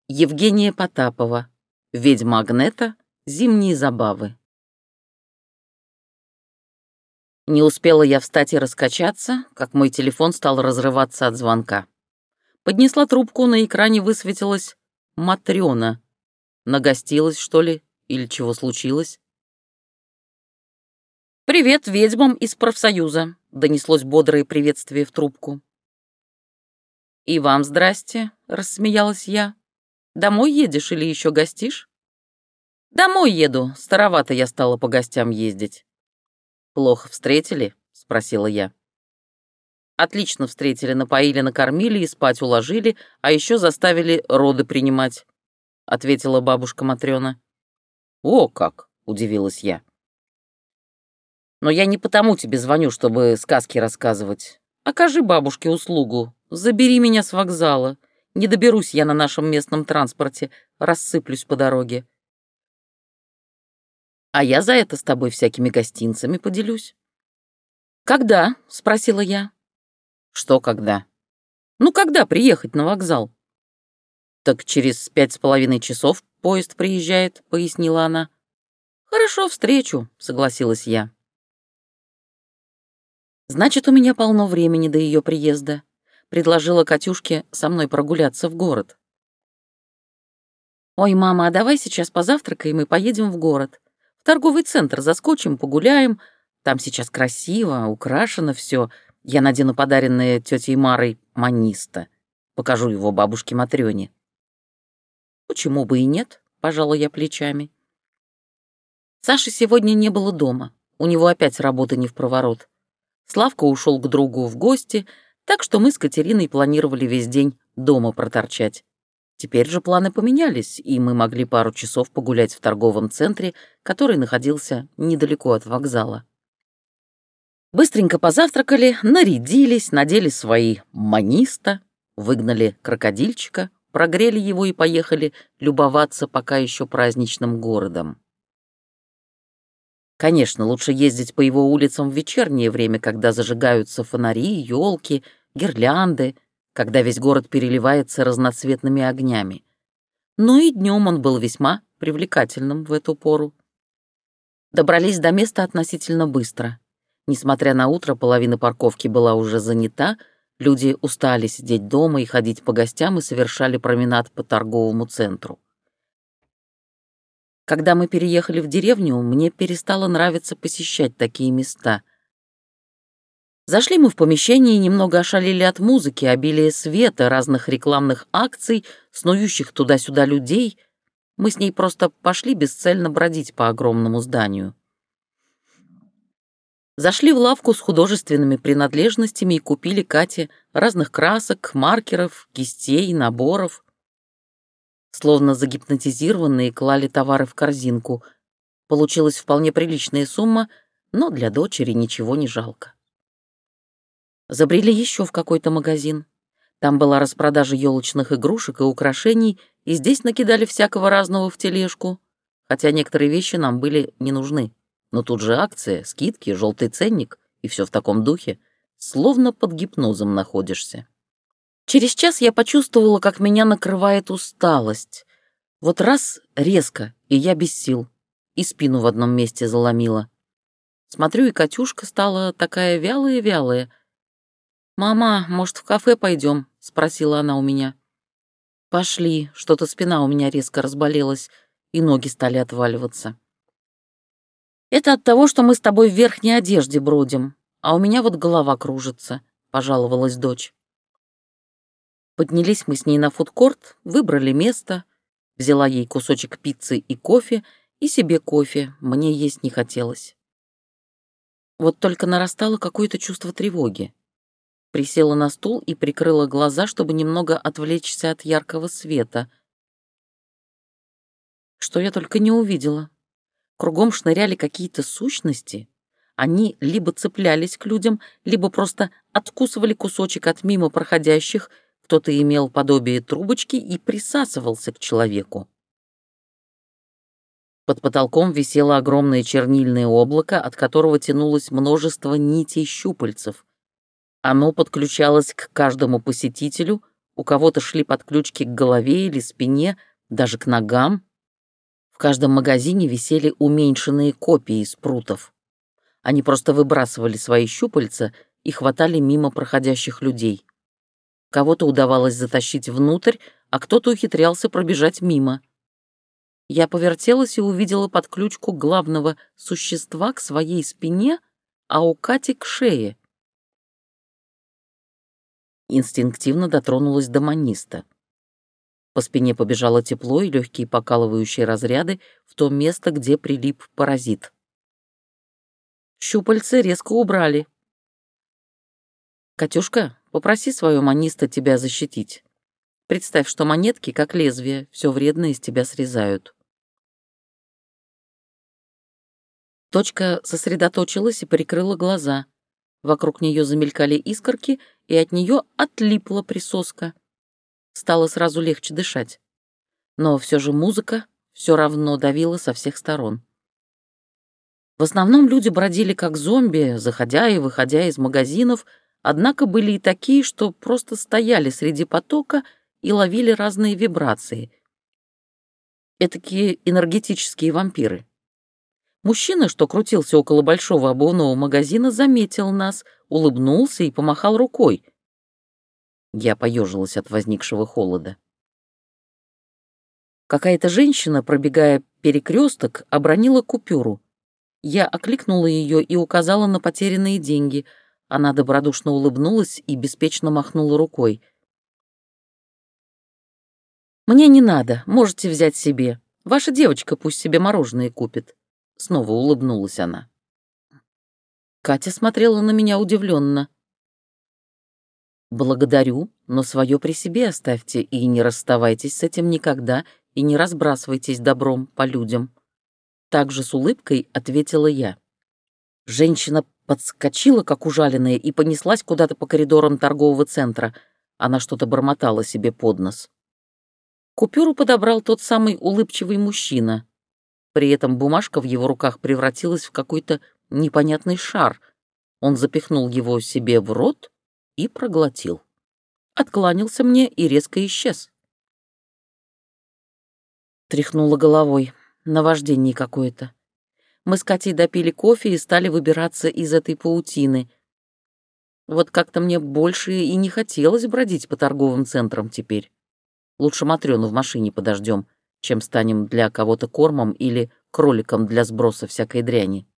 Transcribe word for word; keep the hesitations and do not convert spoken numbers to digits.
Евгения Потапова. «Ведьма Агнета. Зимние забавы». Не успела я встать и раскачаться, как мой телефон стал разрываться от звонка. Поднесла трубку, на экране высветилась Матрёна. Нагостилась, что ли, или чего случилось? «Привет ведьмам из профсоюза», — донеслось бодрое приветствие в трубку. «И вам здрасте», — рассмеялась я. «Домой едешь или еще гостишь?» «Домой еду, старовато я стала по гостям ездить». «Плохо встретили?» — спросила я. «Отлично встретили, напоили, накормили и спать уложили, а еще заставили роды принимать», — ответила бабушка Матрёна. «О, как!» — удивилась я. «Но я не потому тебе звоню, чтобы сказки рассказывать. Окажи бабушке услугу, забери меня с вокзала. Не доберусь я на нашем местном транспорте, рассыплюсь по дороге. А я за это с тобой всякими гостинцами поделюсь». «Когда?» — спросила я. «Что когда?» «Ну, когда приехать на вокзал?» «Так через пять с половиной часов поезд приезжает», — пояснила она. «Хорошо, встречу», — согласилась я. «Значит, у меня полно времени до ее приезда», — предложила Катюшке со мной прогуляться в город. «Ой, мама, а давай сейчас позавтракаем и поедем в город. В торговый центр заскочим, погуляем. Там сейчас красиво, украшено все. Я надену подаренное тетей Марой маниста. Покажу его бабушке Матрёне». «Почему бы и нет?» — пожала я плечами. Саши сегодня не было дома. У него опять работа не впроворот. Славка ушел к другу в гости, так что мы с Катериной планировали весь день дома проторчать. Теперь же планы поменялись, и мы могли пару часов погулять в торговом центре, который находился недалеко от вокзала. Быстренько позавтракали, нарядились, надели свои маниста, выгнали крокодильчика, прогрели его и поехали любоваться пока еще праздничным городом. Конечно, лучше ездить по его улицам в вечернее время, когда зажигаются фонари, елки, гирлянды, когда весь город переливается разноцветными огнями. Но и днем он был весьма привлекательным в эту пору. Добрались до места относительно быстро. Несмотря на утро, половина парковки была уже занята, люди устали сидеть дома и ходить по гостям и совершали променад по торговому центру. Когда мы переехали в деревню, мне перестало нравиться посещать такие места. Зашли мы в помещение и немного ошалели от музыки, обилия света, разных рекламных акций, снующих туда-сюда людей. Мы с ней просто пошли бесцельно бродить по огромному зданию. Зашли в лавку с художественными принадлежностями и купили Кате разных красок, маркеров, кистей, наборов. Словно загипнотизированные клали товары в корзинку. Получилась вполне приличная сумма, но для дочери ничего не жалко. Забрели еще в какой-то магазин. Там была распродажа елочных игрушек и украшений, и здесь накидали всякого разного в тележку, хотя некоторые вещи нам были не нужны. Но тут же акция, скидки, желтый ценник и все в таком духе, словно под гипнозом находишься. Через час я почувствовала, как меня накрывает усталость. Вот раз резко, и я без сил, и спину в одном месте заломила. Смотрю, и Катюшка стала такая вялая-вялая. «Мама, может, в кафе пойдем?» — спросила она у меня. «Пошли, что-то спина у меня резко разболелась, и ноги стали отваливаться». «Это от того, что мы с тобой в верхней одежде бродим, а у меня вот голова кружится», — пожаловалась дочь. Поднялись мы с ней на фудкорт, выбрали место, взяла ей кусочек пиццы и кофе, и себе кофе, мне есть не хотелось. Вот только нарастало какое-то чувство тревоги. Присела на стул и прикрыла глаза, чтобы немного отвлечься от яркого света. Что я только не увидела. Кругом шныряли какие-то сущности. Они либо цеплялись к людям, либо просто откусывали кусочек от мимо проходящих. Кто-то имел подобие трубочки и присасывался к человеку. Под потолком висело огромное чернильное облако, от которого тянулось множество нитей щупальцев. Оно подключалось к каждому посетителю, у кого-то шли подключки к голове или спине, даже к ногам. В каждом магазине висели уменьшенные копии спрутов. Они просто выбрасывали свои щупальца и хватали мимо проходящих людей. Кого-то удавалось затащить внутрь, а кто-то ухитрялся пробежать мимо. Я повертелась и увидела подключку главного существа к своей спине, а у Кати к шее. Инстинктивно дотронулась до маниста. По спине побежало тепло и легкие покалывающие разряды в то место, где прилип паразит. Щупальцы резко убрали. «Катюшка, попроси свою маниста тебя защитить. Представь, что монетки, как лезвие, все вредное из тебя срезают». Точка сосредоточилась и прикрыла глаза. Вокруг нее замелькали искорки, и от нее отлипла присоска. Стало сразу легче дышать. Но все же музыка все равно давила со всех сторон. В основном люди бродили как зомби, заходя и выходя из магазинов, однако были и такие, что просто стояли среди потока и ловили разные вибрации. Этакие энергетические вампиры. Мужчина, что крутился около большого обувного магазина, заметил нас, улыбнулся и помахал рукой. Я поежилась от возникшего холода. Какая-то женщина, пробегая перекресток, обронила купюру. Я окликнула ее и указала на потерянные деньги. Она добродушно улыбнулась и беспечно махнула рукой. «Мне не надо, можете взять себе. Ваша девочка пусть себе мороженое купит». Снова улыбнулась она. Катя смотрела на меня удивленно. «Благодарю, но свое при себе оставьте и не расставайтесь с этим никогда и не разбрасывайтесь добром по людям». Также с улыбкой ответила я. Женщина подскочила, как ужаленная, и понеслась куда-то по коридорам торгового центра. Она что-то бормотала себе под нос. Купюру подобрал тот самый улыбчивый мужчина. При этом бумажка в его руках превратилась в какой-то непонятный шар. Он запихнул его себе в рот и проглотил. Откланялся мне и резко исчез. Тряхнула головой. Наваждение какое-то. Мы с Катей допили кофе и стали выбираться из этой паутины. Вот как-то мне больше и не хотелось бродить по торговым центрам теперь. Лучше Матрёну в машине подождем, чем станем для кого-то кормом или кроликом для сброса всякой дряни.